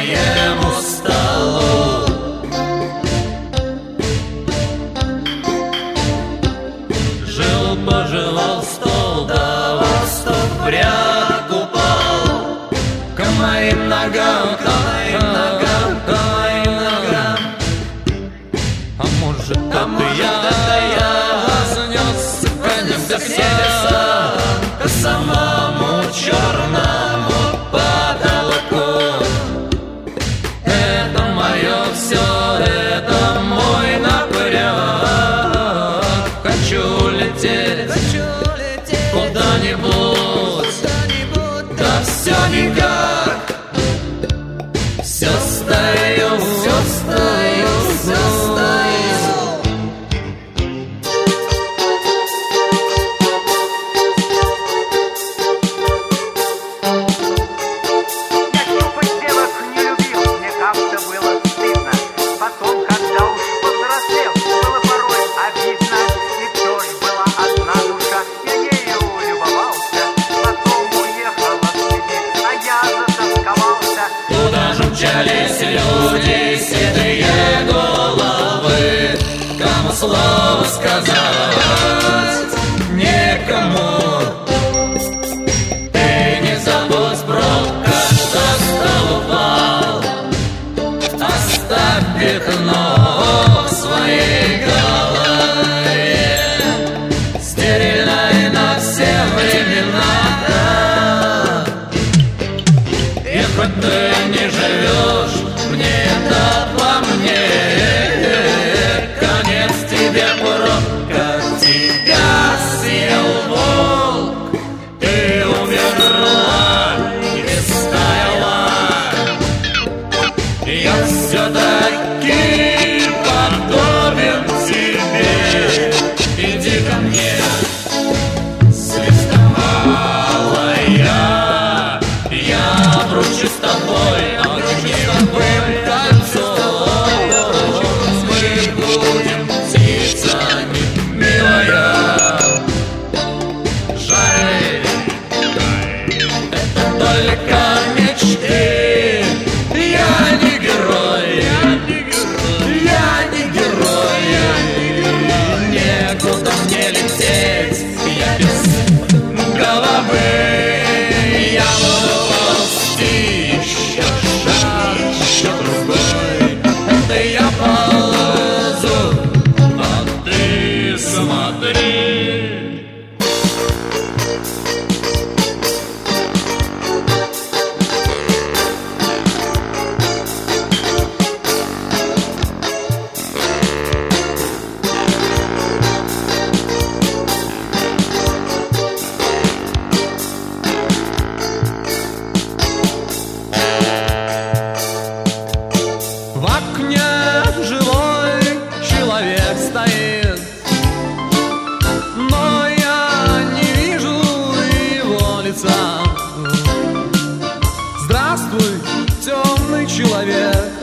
моему столу. Жил-поживал стол, да восток пряд упал к моим ногам, к моим ногам, к моим ногам. А может, это я вознесся к небесам, к самому черному потолку. Это мое все, это мой напряг. Хочу лететь куда-нибудь, да все никак. Все стою, все стою, все стою. Мчались люди, седые головы, кому слово сказать некому. Ты не забудь, пробка, что стол упал, оставь пятно в своей голове, стерильной на все времена. И хоть ты не живешь, мне это по мне, конец тебе, пробка, тебя съел волк. Ты умерла и стаяла, я все-таки подобен тебе. Иди ко мне, слишком мало я обручусь с тобой огневым кольцом. Мы будем птицами, милая. Жаль, это только мечты. Я не герой, я не герой. Некуда мне лететь, я без головы. Я буду ползти еще шаг, еще другой. Это я ползу, а ты смотри. в окне живой человек стоит, но я не вижу его лица. Здравствуй, темный человек,